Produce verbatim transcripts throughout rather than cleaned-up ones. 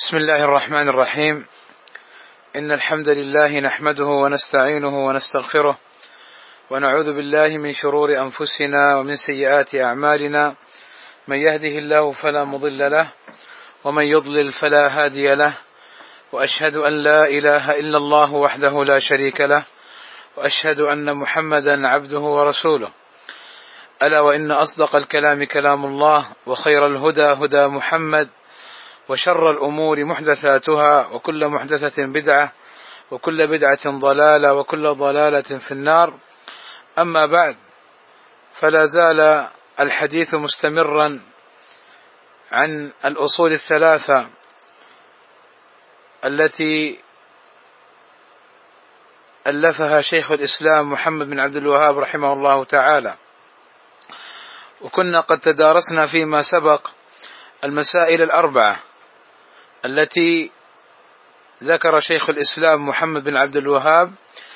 بسم الله الرحمن الرحيم. إن الحمد لله نحمده ونستعينه ونستغفره ونعوذ بالله من شرور أنفسنا ومن سيئات أعمالنا، من يهده الله فلا مضل له ومن يضلل فلا هادي له، وأشهد أن لا إله إلا الله وحده لا شريك له، وأشهد أن محمدا عبده ورسوله. ألا وإن أصدق الكلام كلام الله، وخير الهدى هدى محمد، وشر الأمور محدثاتها، وكل محدثة بدعة، وكل بدعة ضلالة، وكل ضلالة في النار. أما بعد، فلا زال الحديث مستمرا عن الأصول الثلاثة التي ألفها شيخ الإسلام محمد بن عبد الوهاب رحمه الله تعالى، وكنا قد تدارسنا فيما سبق المسائل الأربعة التي ذكر شيخ الإسلام محمد بن عبد الوهاب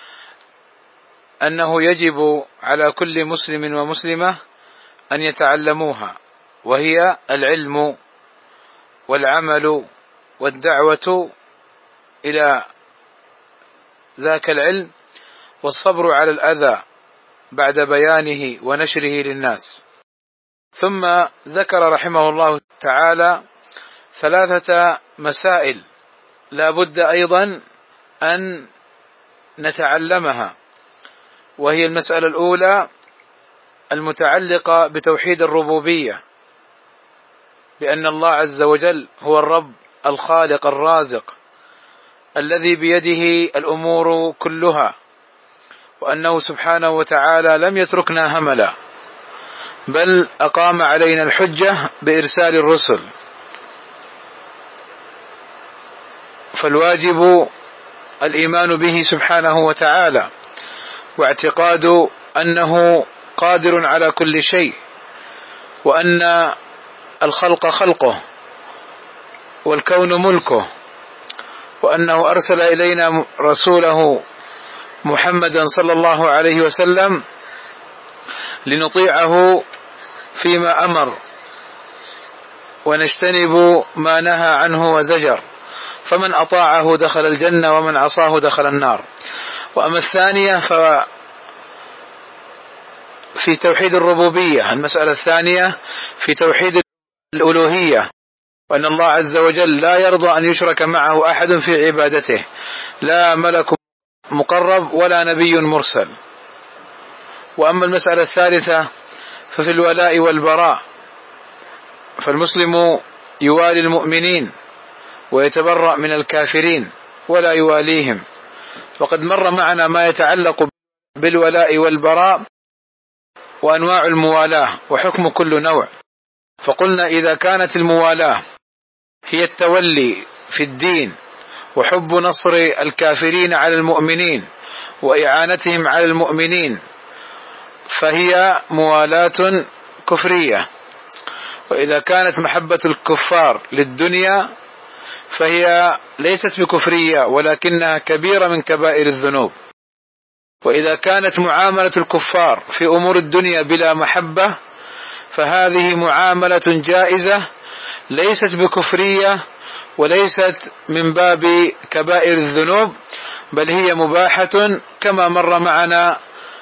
أنه يجب على كل مسلم ومسلمة أن يتعلموها، وهي العلم والعمل والدعوة إلى ذاك العلم، والصبر على الأذى بعد بيانه ونشره للناس. ثم ذكر رحمه الله تعالى ثلاثة مسائل لا بد أيضا أن نتعلمها، وهي المسألة الأولى المتعلقة بتوحيد الربوبية، بأن الله عز وجل هو الرب الخالق الرازق الذي بيده الأمور كلها، وأنه سبحانه وتعالى لم يتركنا هملا، بل أقام علينا الحجة بإرسال الرسل. فالواجب الإيمان به سبحانه وتعالى، واعتقاد أنه قادر على كل شيء، وأن الخلق خلقه والكون ملكه، وأنه أرسل إلينا رسوله محمدا صلى الله عليه وسلم لنطيعه فيما أمر ونجتنب ما نهى عنه وزجر، فمن أطاعه دخل الجنة ومن عصاه دخل النار. وأما الثانية ففي توحيد الربوبية، المسألة الثانية في توحيد الألوهية، وأن الله عز وجل لا يرضى أن يشرك معه أحد في عبادته، لا ملك مقرب ولا نبي مرسل. وأما المسألة الثالثة ففي الولاء والبراء، فالمسلم يوالي المؤمنين ويتبرأ من الكافرين ولا يواليهم. وقد مر معنا ما يتعلق بالولاء والبراء وأنواع الموالاة وحكم كل نوع، فقلنا إذا كانت الموالاة هي التولي في الدين وحب نصر الكافرين على المؤمنين وإعانتهم على المؤمنين، فهي موالاة كفرية. وإذا كانت محبة الكفار للدنيا فهي ليست بكفرية، ولكنها كبيرة من كبائر الذنوب. وإذا كانت معاملة الكفار في أمور الدنيا بلا محبة فهذه معاملة جائزة، ليست بكفرية وليست من باب كبائر الذنوب، بل هي مباحة كما مر معنا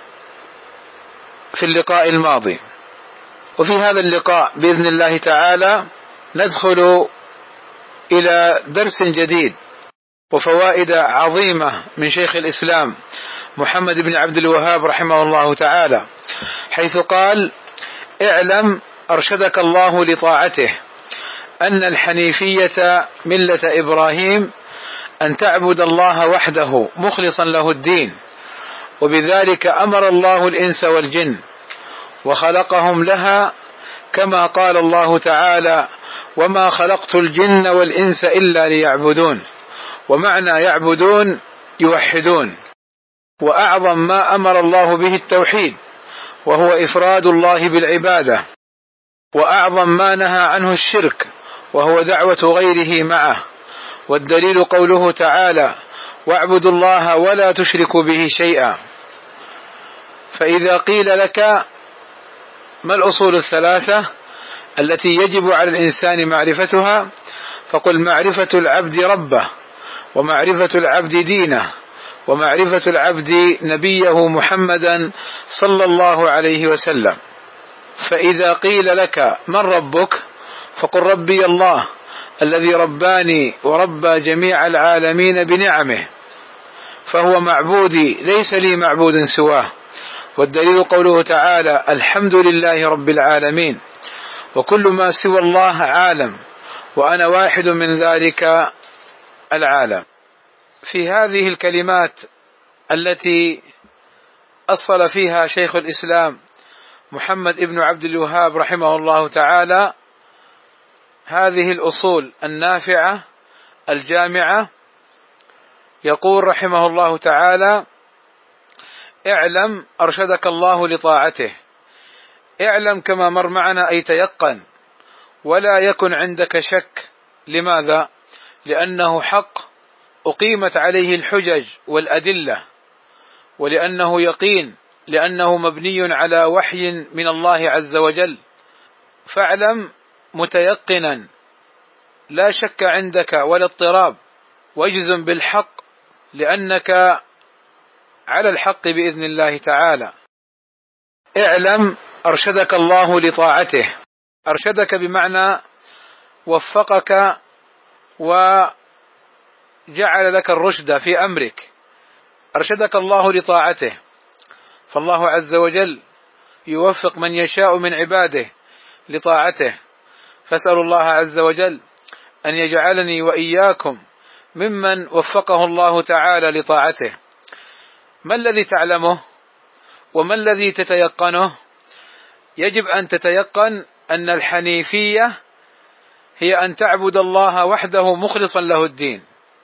في اللقاء الماضي. وفي هذا اللقاء بإذن الله تعالى ندخل إلى درس جديد وفوائد عظيمة من شيخ الإسلام محمد بن عبد الوهاب رحمه الله تعالى، حيث قال: اعلم أرشدك الله لطاعته أن الحنيفية ملة إبراهيم أن تعبد الله وحده مخلصا له الدين، وبذلك أمر الله الإنس والجن وخلقهم لها، كما قال الله تعالى: وما خلقت الجن والإنس إلا ليعبدون. ومعنى يعبدون يوحدون. وأعظم ما أمر الله به التوحيد، وهو إفراد الله بالعبادة. وأعظم ما نهى عنه الشرك، وهو دعوة غيره معه. والدليل قوله تعالى: واعبدوا الله ولا تشركوا به شيئا. فإذا قيل لك ما الأصول الثلاثة التي يجب على الإنسان معرفتها، فقل معرفة العبد ربه، ومعرفة العبد دينه، ومعرفة العبد نبيه محمدا صلى الله عليه وسلم. فإذا قيل لك من ربك فقل ربي الله الذي رباني وربى جميع العالمين بنعمه، فهو معبودي ليس لي معبود سواه. والدليل قوله تعالى الحمد لله رب العالمين، وكل ما سوى الله عالم، وأنا واحد من ذلك العالم. في هذه الكلمات التي أصل فيها شيخ الإسلام محمد ابن عبد الوهاب رحمه الله تعالى هذه الأصول النافعة الجامعة، يقول رحمه الله تعالى: اعلم أرشدك الله لطاعته. اعلم كما مر معنا أي تيقن، ولا يكن عندك شك. لماذا؟ لأنه حق أقيمت عليه الحجج والأدلة، ولأنه يقين، لأنه مبني على وحي من الله عز وجل. فاعلم متيقنا لا شك عندك ولا اضطراب، واجزم بالحق لأنك على الحق بإذن الله تعالى. اعلم أرشدك الله لطاعته. أرشدك بمعنى وفقك وجعل لك الرشد في أمرك. أرشدك الله لطاعته، فالله عز وجل يوفق من يشاء من عباده لطاعته. فاسأل الله عز وجل أن يجعلني وإياكم ممن وفقه الله تعالى لطاعته. ما الذي تعلمه وما الذي تتيقنه؟ يجب أن تتيقن أن الحنيفية هي أن تعبد الله وحده مخلصا له الدين،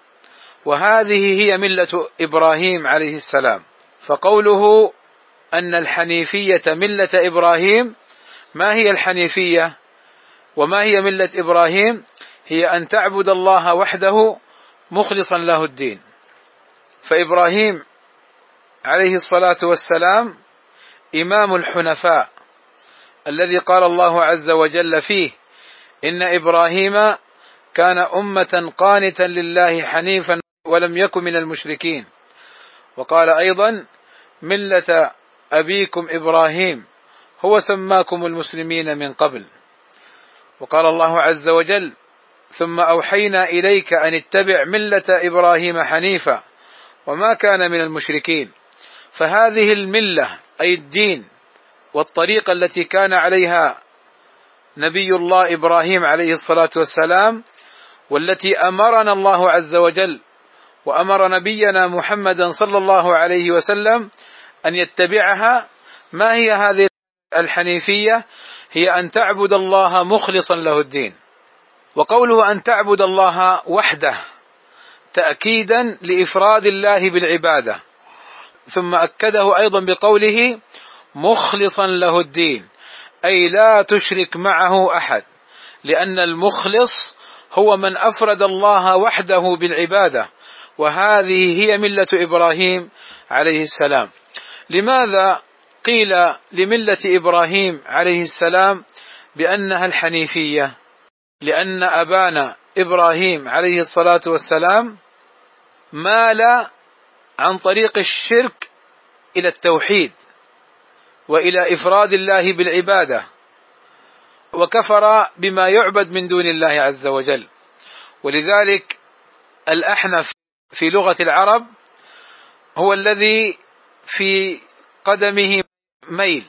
وهذه هي ملة إبراهيم عليه السلام. فقوله أن الحنيفية ملة إبراهيم، ما هي الحنيفية وما هي ملة إبراهيم؟ هي أن تعبد الله وحده مخلصا له الدين. فإبراهيم عليه الصلاة والسلام إمام الحنفاء، الذي قال الله عز وجل فيه: إن إبراهيم كان أمة قانتا لله حنيفا ولم يكن من المشركين. وقال أيضا: ملة أبيكم إبراهيم هو سماكم المسلمين من قبل. وقال الله عز وجل: ثم أوحينا إليك أن اتبع ملة إبراهيم حنيفا وما كان من المشركين. فهذه الملة أي الدين والطريقة التي كان عليها نبي الله إبراهيم عليه الصلاة والسلام، والتي أمرنا الله عز وجل وأمر نبينا محمدا صلى الله عليه وسلم أن يتبعها. ما هي هذه الحنيفية؟ هي أن تعبد الله مخلصا له الدين. وقوله أن تعبد الله وحده تأكيدا لإفراد الله بالعبادة، ثم أكده أيضا بقوله مخلصا له الدين، أي لا تشرك معه أحد، لأن المخلص هو من أفرد الله وحده بالعبادة، وهذه هي ملة إبراهيم عليه السلام. لماذا قيل لملة إبراهيم عليه السلام بأنها الحنيفية؟ لأن أبانا إبراهيم عليه الصلاة والسلام مال عن طريق الشرك إلى التوحيد وإلى إفراد الله بالعبادة، وكفر بما يعبد من دون الله عز وجل. ولذلك الأحنف في لغة العرب هو الذي في قدمه ميل.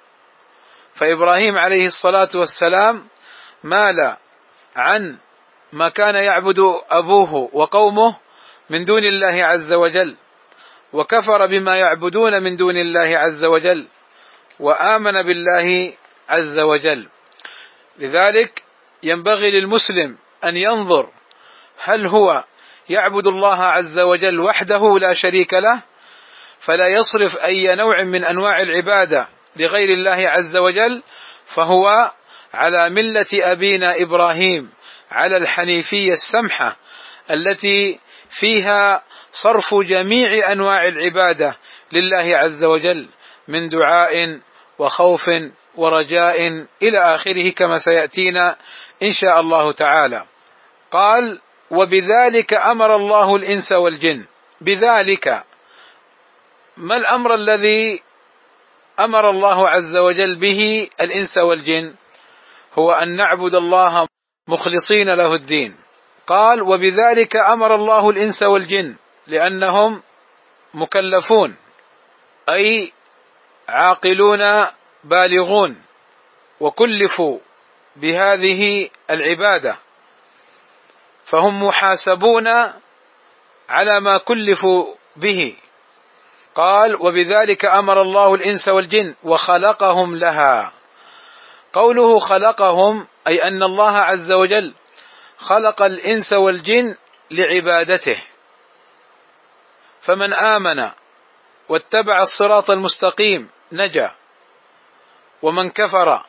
فإبراهيم عليه الصلاة والسلام مال عن ما كان يعبد أبوه وقومه من دون الله عز وجل، وكفر بما يعبدون من دون الله عز وجل، وآمن بالله عز وجل. لذلك ينبغي للمسلم أن ينظر هل هو يعبد الله عز وجل وحده لا شريك له، فلا يصرف أي نوع من أنواع العبادة لغير الله عز وجل، فهو على ملة أبينا إبراهيم، على الحنيفية السمحة التي فيها صرف جميع أنواع العبادة لله عز وجل من دعاء وخوف ورجاء إلى آخره، كما سيأتينا إن شاء الله تعالى. قال وبذلك أمر الله الإنس والجن. بذلك ما الأمر الذي أمر الله عز وجل به الإنس والجن؟ هو أن نعبد الله مخلصين له الدين. قال وبذلك أمر الله الإنس والجن لأنهم مكلفون، أي عاقلون بالغون، وكلفوا بهذه العبادة، فهم محاسبون على ما كلفوا به. قال وبذلك أمر الله الإنس والجن وخلقهم لها. قوله خلقهم أي أن الله عز وجل خلق الإنس والجن لعبادته، فمن آمن واتبع الصراط المستقيم نجا، ومن كفر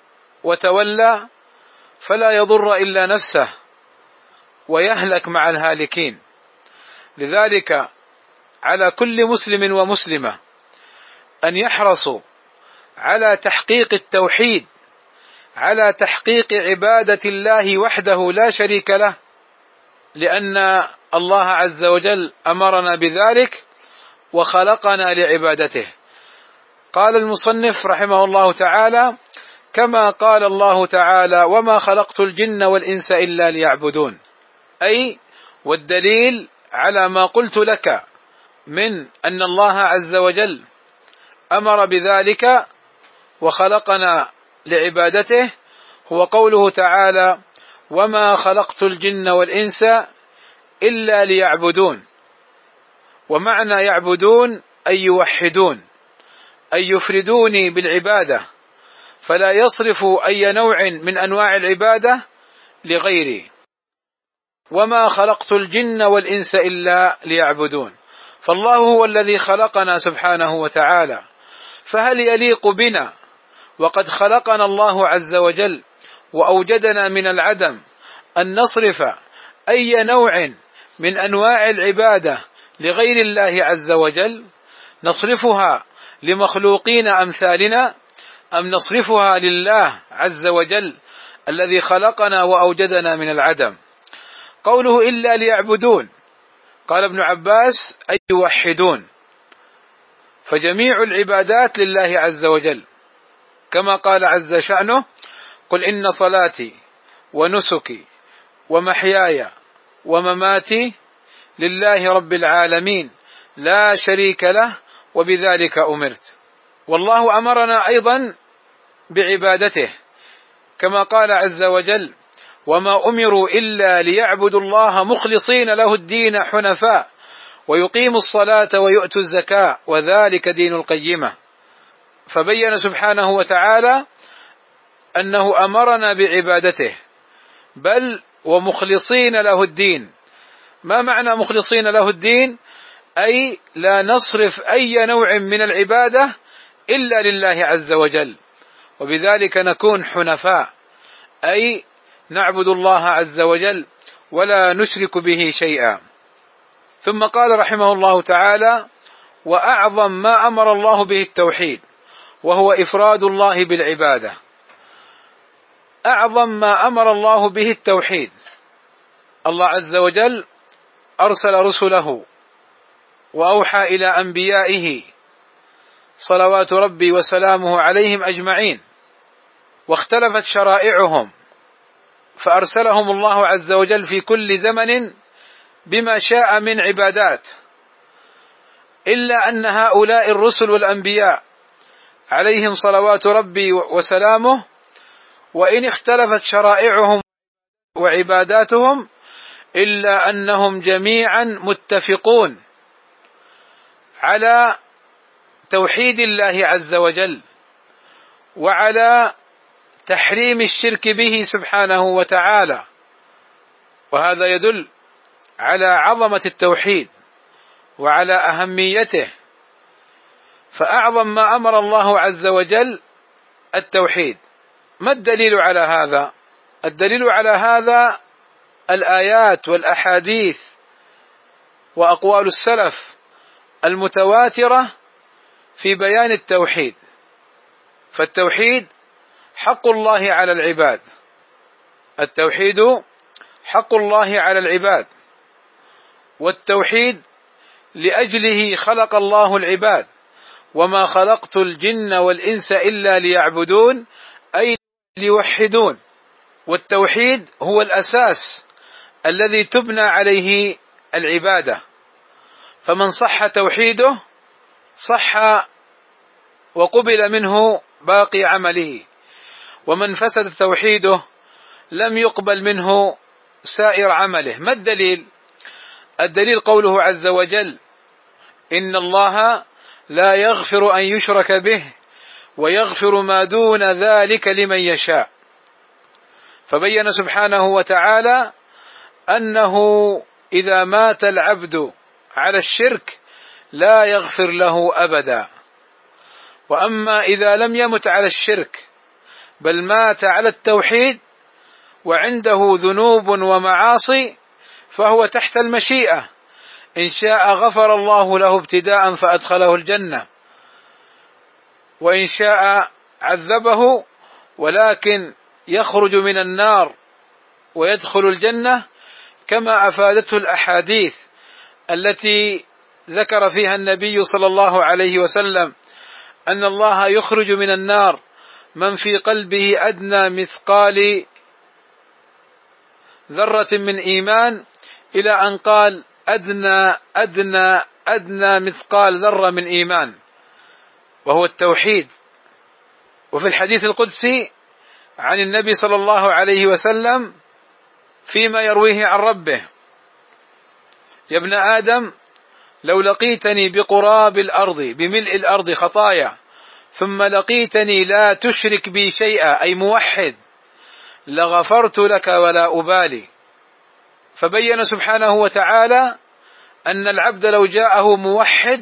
وتولى فلا يضر إلا نفسه ويهلك مع الهالكين. لذلك على كل مسلم ومسلمة أن يحرصوا على تحقيق التوحيد، على تحقيق عبادة الله وحده لا شريك له، لأن الله عز وجل أمرنا بذلك وخلقنا لعبادته. قال المصنف رحمه الله تعالى كما قال الله تعالى وما خلقت الجن والإنس إلا ليعبدون، أي والدليل على ما قلت لك من أن الله عز وجل أمر بذلك وخلقنا لعبادته هو قوله تعالى وما خلقت الجن والإنس إلا ليعبدون. ومعنى يعبدون أي يوحدون، أي يفردوني بالعبادة، فلا يصرفوا أي نوع من أنواع العبادة لغيري. وما خلقت الجن والإنس إلا ليعبدون، فالله هو الذي خلقنا سبحانه وتعالى، فهل يليق بنا وقد خلقنا الله عز وجل وأوجدنا من العدم أن نصرف أي نوع من أنواع العبادة لغير الله عز وجل؟ نصرفها لمخلوقين أمثالنا أم نصرفها لله عز وجل الذي خلقنا وأوجدنا من العدم؟ قوله إلا ليعبدون، قال ابن عباس أي يوحدون، فجميع العبادات لله عز وجل، كما قال عز شأنه قل إن صلاتي ونسكي ومحياي ومماتي لله رب العالمين لا شريك له وبذلك أمرت. والله أمرنا أيضا بعبادته كما قال عز وجل وما أمروا إلا ليعبدوا الله مخلصين له الدين حنفاء ويقيموا الصلاة ويؤتوا الزكاة وذلك دين القيمة. فبين سبحانه وتعالى أنه أمرنا بعبادته، بل ومخلصين له الدين. ما معنى مخلصين له الدين؟ أي لا نصرف أي نوع من العبادة إلا لله عز وجل، وبذلك نكون حنفاء، أي نعبد الله عز وجل ولا نشرك به شيئا. ثم قال رحمه الله تعالى وأعظم ما أمر الله به التوحيد وهو إفراد الله بالعبادة. أعظم ما أمر الله به التوحيد. الله عز وجل أرسل رسله وأوحى إلى أنبيائه صلوات ربي وسلامه عليهم أجمعين، واختلفت شرائعهم، فأرسلهم الله عز وجل في كل زمن بما شاء من عبادات، إلا أن هؤلاء الرسل والأنبياء عليهم صلوات ربي وسلامه وإن اختلفت شرائعهم وعباداتهم إلا أنهم جميعا متفقون على توحيد الله عز وجل وعلى تحريم الشرك به سبحانه وتعالى. وهذا يدل على عظمة التوحيد وعلى أهميته. فأعظم ما أمر الله عز وجل التوحيد. ما الدليل على هذا؟ الدليل على هذا الآيات والأحاديث وأقوال السلف المتواترة في بيان التوحيد. فالتوحيد حق الله على العباد، التوحيد حق الله على العباد، والتوحيد لأجله خلق الله العباد، وما خلقت الجن والإنس إلا ليعبدون، أي ليوحدون. والتوحيد هو الأساس الذي تبنى عليه العبادة، فمن صح توحيده صح وقبل منه باقي عمله، ومن فسد توحيده لم يقبل منه سائر عمله. ما الدليل؟ الدليل قوله عز وجل: إن الله لا يغفر أن يشرك به ويغفر ما دون ذلك لمن يشاء. فبين سبحانه وتعالى أنه إذا مات العبد على الشرك لا يغفر له أبدا، وأما إذا لم يمت على الشرك بل مات على التوحيد وعنده ذنوب ومعاصي فهو تحت المشيئة، إن شاء غفر الله له ابتداء فأدخله الجنة، وإن شاء عذبه ولكن يخرج من النار ويدخل الجنة، كما أفادته الأحاديث التي ذكر فيها النبي صلى الله عليه وسلم أن الله يخرج من النار من في قلبه أدنى مثقال ذرة من إيمان، إلى أن قال أدنى أدنى أدنى مثقال ذرة من إيمان، وهو التوحيد. وفي الحديث القدسي عن النبي صلى الله عليه وسلم فيما يرويه عن ربه: يا ابن آدم لو لقيتني بقراب الأرض بملء الأرض خطايا ثم لقيتني لا تشرك بي شيئا، أي موحد، لغفرت لك ولا أبالي. فبين سبحانه وتعالى أن العبد لو جاءه موحد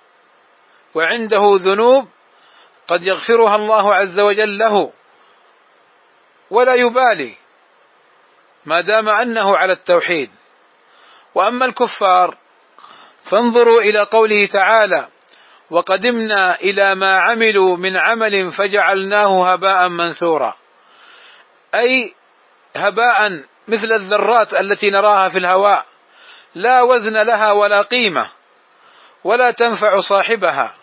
وعنده ذنوب قد يغفرها الله عز وجل له ولا يبالي ما دام أنه على التوحيد. وأما الكفار فانظروا إلى قوله تعالى: وقدمنا إلى ما عملوا من عمل فجعلناه هباء منثورا، أي هباء مثل الذرات التي نراها في الهواء، لا وزن لها ولا قيمة ولا تنفع صاحبها،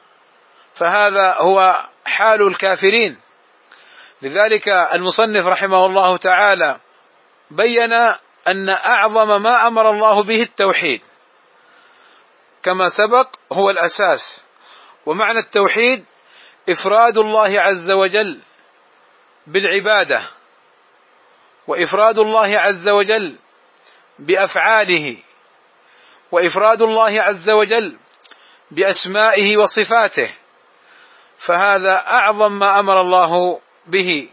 فهذا هو حال الكافرين. لذلك المصنف رحمه الله تعالى بين أن أعظم ما أمر الله به التوحيد، كما سبق هو الأساس. ومعنى التوحيد إفراد الله عز وجل بالعبادة، وإفراد الله عز وجل بأفعاله، وإفراد الله عز وجل بأسمائه وصفاته، فهذا أعظم ما أمر الله به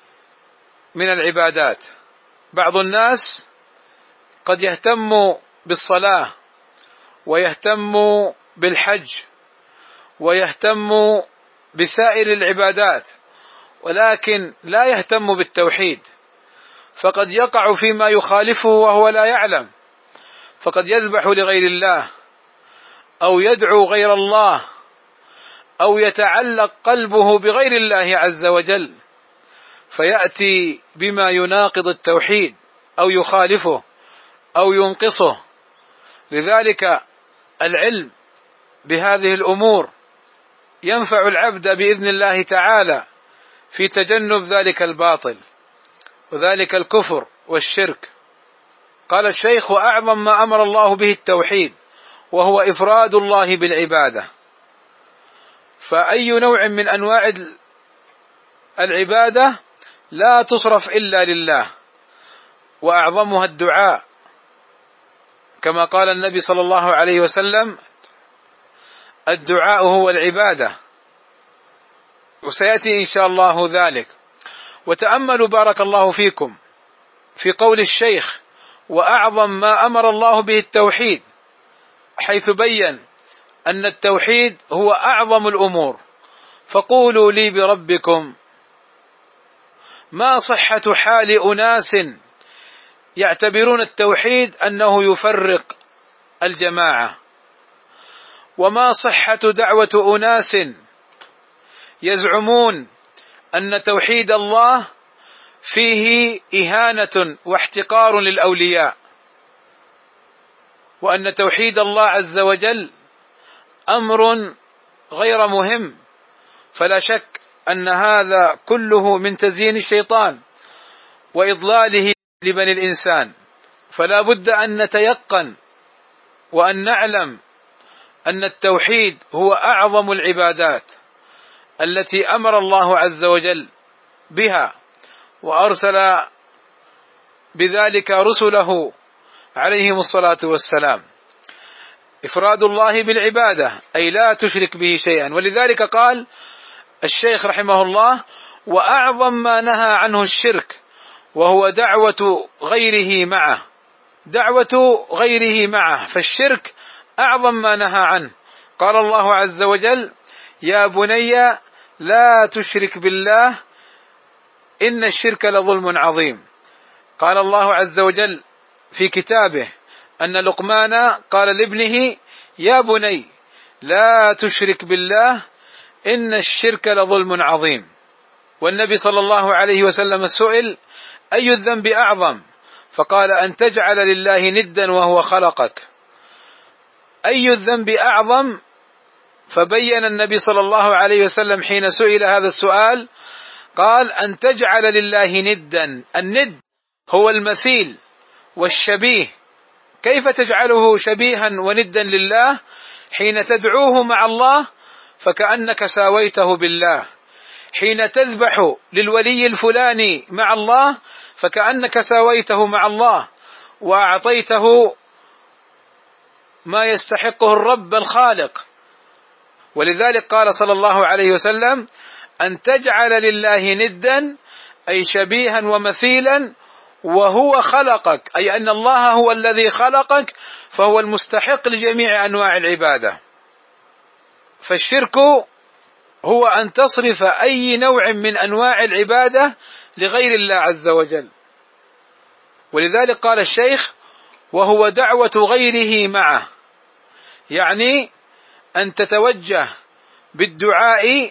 من العبادات. بعض الناس قد يهتم بالصلاة ويهتم بالحج ويهتم بسائر العبادات، ولكن لا يهتم بالتوحيد، فقد يقع فيما يخالفه وهو لا يعلم، فقد يذبح لغير الله أو يدعو غير الله أو يتعلق قلبه بغير الله عز وجل، فيأتي بما يناقض التوحيد أو يخالفه أو ينقصه. لذلك العلم بهذه الأمور ينفع العبد بإذن الله تعالى في تجنب ذلك الباطل وذلك الكفر والشرك. قال الشيخ: وأعظم ما أمر الله به التوحيد، وهو إفراد الله بالعبادة. فأي نوع من أنواع العبادة لا تصرف إلا لله، وأعظمها الدعاء، كما قال النبي صلى الله عليه وسلم: الدعاء هو العبادة، وسيأتي إن شاء الله ذلك. وتأملوا بارك الله فيكم في قول الشيخ: وأعظم ما أمر الله به التوحيد، حيث بين أن التوحيد هو أعظم الأمور. فقولوا لي بربكم ما صحة حال أناس يعتبرون التوحيد أنه يفرق الجماعة، وما صحة دعوة أناس يزعمون أن توحيد الله فيه إهانة واحتقار للأولياء، وأن توحيد الله عز وجل أمر غير مهم، فلا شك أن هذا كله من تزيين الشيطان وإضلاله لبني الإنسان. فلا بد أن نتيقن وأن نعلم أن التوحيد هو أعظم العبادات التي أمر الله عز وجل بها، وأرسل بذلك رسله عليهم الصلاة والسلام. إفراد الله بالعبادة أي لا تشرك به شيئا. ولذلك قال الشيخ رحمه الله: وأعظم ما نهى عنه الشرك وهو دعوة غيره معه، دعوة غيره معه، فالشرك أعظم ما نهى عنه. قال الله عز وجل: يا بني لا تشرك بالله إن الشرك لظلم عظيم. قال الله عز وجل في كتابه أن لقمان قال لابنه: يا بني لا تشرك بالله إن الشرك لظلم عظيم. والنبي صلى الله عليه وسلم سئل: أي الذنب أعظم؟ فقال: أن تجعل لله ندا وهو خلقك. أي الذنب أعظم؟ فبين النبي صلى الله عليه وسلم حين سئل هذا السؤال قال: أن تجعل لله ندا. الند هو المثيل والشبيه. كيف تجعله شبيها وندا لله؟ حين تدعوه مع الله فكأنك ساويته بالله، حين تذبح للولي الفلاني مع الله فكأنك ساويته مع الله وأعطيته ما يستحقه الرب الخالق. ولذلك قال صلى الله عليه وسلم: أن تجعل لله ندا أي شبيها ومثيلا وهو خلقك، أي أن الله هو الذي خلقك فهو المستحق لجميع أنواع العبادة. فالشرك هو أن تصرف أي نوع من أنواع العبادة لغير الله عز وجل. ولذلك قال الشيخ: وهو دعوة غيره معه، يعني أن تتوجه بالدعاء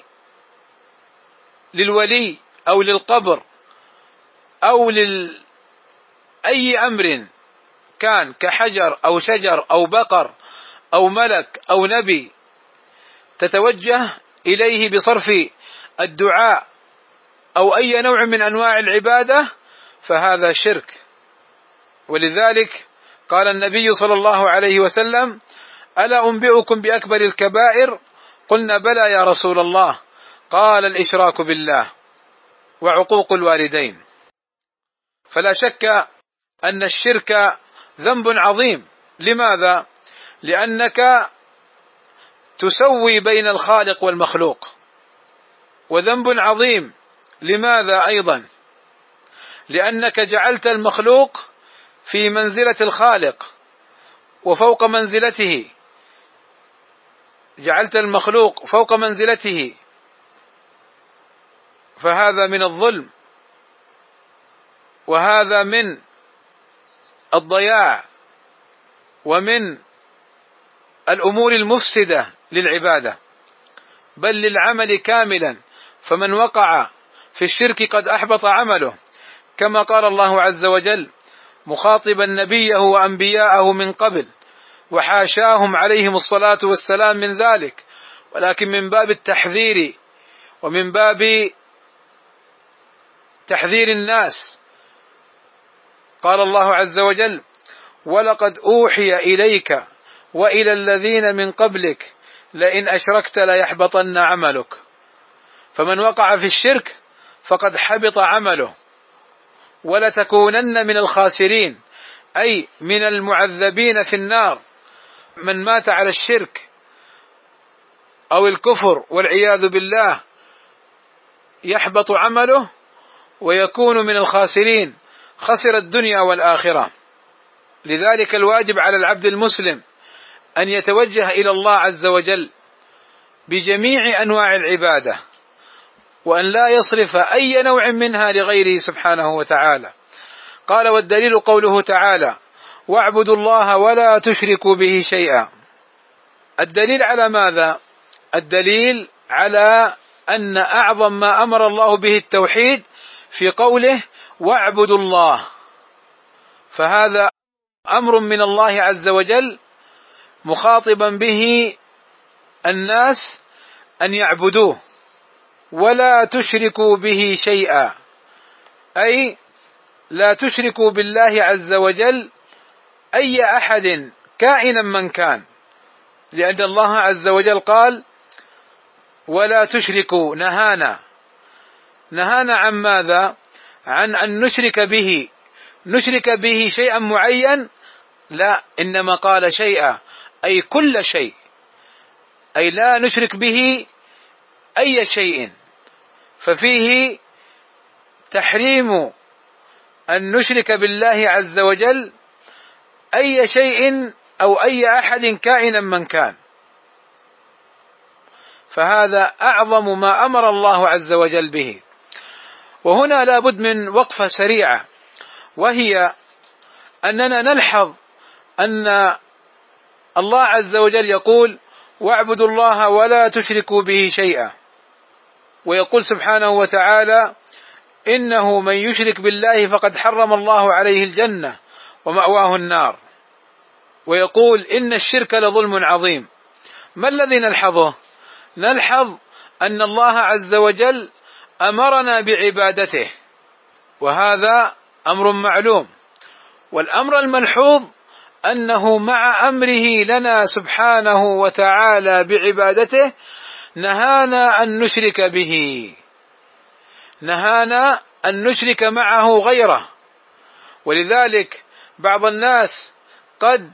للولي أو للقبر أو لأي أمر كان كحجر أو شجر أو بقر أو ملك أو نبي، تتوجه إليه بصرف الدعاء أو أي نوع من أنواع العبادة، فهذا شرك. ولذلك قال النبي صلى الله عليه وسلم: ألا أنبئكم بأكبر الكبائر؟ قلنا: بلى يا رسول الله. قال: الإشراك بالله وعقوق الوالدين. فلا شك أن الشرك ذنب عظيم. لماذا؟ لأنك تسوي بين الخالق والمخلوق. وذنب عظيم لماذا أيضا؟ لأنك جعلت المخلوق في منزلة الخالق وفوق منزلته، جعلت المخلوق فوق منزلته، فهذا من الظلم وهذا من الضياع ومن الأمور المفسدة للعبادة بل للعمل كاملا. فمن وقع في الشرك قد أحبط عمله، كما قال الله عز وجل مخاطبا نبيه وأنبياءه من قبل: وحاشاهم عليهم الصلاة والسلام من ذلك، ولكن من باب التحذير ومن باب تحذير الناس. قال الله عز وجل: ولقد أوحي إليك وإلى الذين من قبلك لئن أشركت ليحبطن عملك. فمن وقع في الشرك فقد حبط عمله ولتكونن من الخاسرين، أي من المعذبين في النار. من مات على الشرك أو الكفر والعياذ بالله يحبط عمله ويكون من الخاسرين، خسر الدنيا والآخرة. لذلك الواجب على العبد المسلم أن يتوجه إلى الله عز وجل بجميع أنواع العبادة، وأن لا يصرف أي نوع منها لغيره سبحانه وتعالى. قال: والدليل قوله تعالى: واعبدوا الله ولا تشركوا به شيئا. الدليل على ماذا؟ الدليل على أن أعظم ما أمر الله به التوحيد في قوله: واعبدوا الله، فهذا أمر من الله عز وجل مخاطبا به الناس أن يعبدوه ولا تشركوا به شيئا، أي لا تشركوا بالله عز وجل أي أحد كائنا من كان، لأن الله عز وجل قال ولا تشركوا، نهانا نهانا عن ماذا؟ عن أن نشرك به نشرك به شيئا معين، لا، إنما قال شيئا أي كل شيء، أي لا نشرك به أي شيء، ففيه تحريم أن نشرك بالله عز وجل أي شيء أو أي أحد كائنا من كان، فهذا أعظم ما أمر الله عز وجل به. وهنا لا بد من وقفة سريعة، وهي أننا نلحظ أن الله عز وجل يقول واعبدوا الله ولا تشركوا به شيئا، ويقول سبحانه وتعالى إنه من يشرك بالله فقد حرم الله عليه الجنة ومأواه النار، ويقول إن الشرك لظلم عظيم. ما الذي نلحظه؟ نلحظ أن الله عز وجل أمرنا بعبادته، وهذا أمر معلوم، والأمر الملحوظ أنه مع أمره لنا سبحانه وتعالى بعبادته نهانا أن نشرك به، نهانا أن نشرك معه غيره. ولذلك بعض الناس قد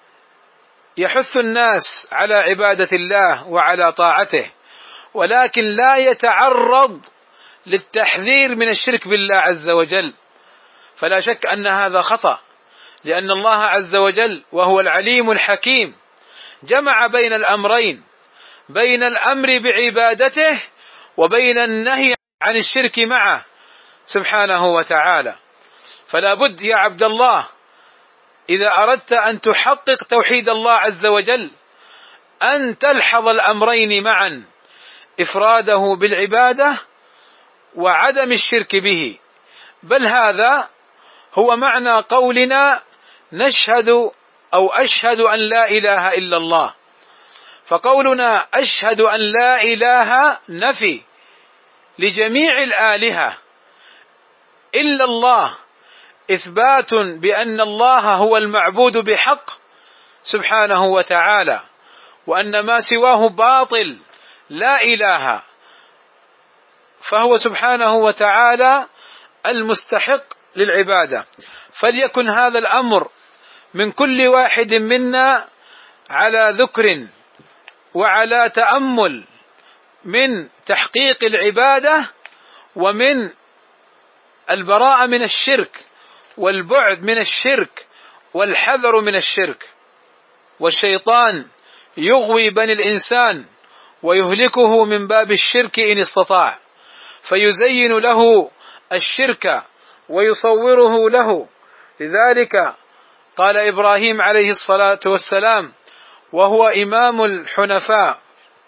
يحث الناس على عبادة الله وعلى طاعته، ولكن لا يتعرض للتحذير من الشرك بالله عز وجل، فلا شك أن هذا خطأ، لأن الله عز وجل وهو العليم الحكيم جمع بين الأمرين، بين الأمر بعبادته وبين النهي عن الشرك معه سبحانه وتعالى. فلا بد يا عبد الله إذا أردت أن تحقق توحيد الله عز وجل أن تلحظ الأمرين معا، إفراده بالعبادة وعدم الشرك به. بل هذا هو معنى قولنا نشهد أو أشهد أن لا إله إلا الله، فقولنا أشهد أن لا إله نفي لجميع الآلهة إلا الله، إثبات بأن الله هو المعبود بحق سبحانه وتعالى، وأن ما سواه باطل لا إله، فهو سبحانه وتعالى المستحق للعبادة. فليكن هذا الأمر من كل واحد منا على ذكر وعلى تأمل من تحقيق العبادة ومن البراءة من الشرك والبعد من الشرك والحذر من الشرك. والشيطان يغوي بني الإنسان ويهلكه من باب الشرك إن استطاع، فيزين له الشرك ويصوره له. لذلك قال إبراهيم عليه الصلاة والسلام وهو إمام الحنفاء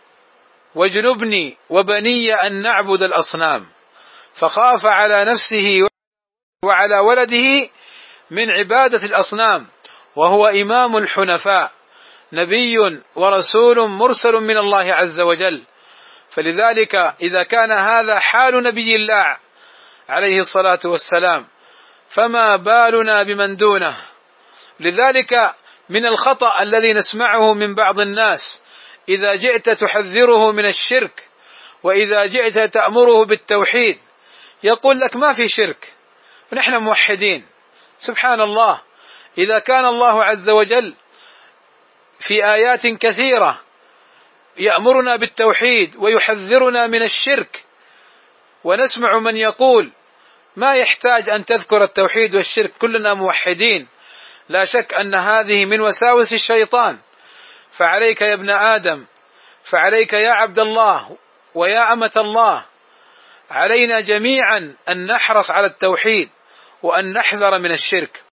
واجنبني وبني أن نعبد الأصنام، فخاف على نفسه وعلى ولده من عبادة الأصنام، وهو إمام الحنفاء نبي ورسول مرسل من الله عز وجل. فلذلك إذا كان هذا حال نبي الله عليه الصلاة والسلام فما بالنا بمن دونه. لذلك من الخطأ الذي نسمعه من بعض الناس إذا جئت تحذره من الشرك وإذا جئت تأمره بالتوحيد يقول لك ما في شرك ونحن موحدين. سبحان الله، إذا كان الله عز وجل في آيات كثيرة يأمرنا بالتوحيد ويحذرنا من الشرك، ونسمع من يقول ما يحتاج أن تذكر التوحيد والشرك كلنا موحدين، لا شك أن هذه من وساوس الشيطان. فعليك يا ابن آدم، فعليك يا عبد الله ويا أمة الله، علينا جميعا أن نحرص على التوحيد وأن نحذر من الشرك.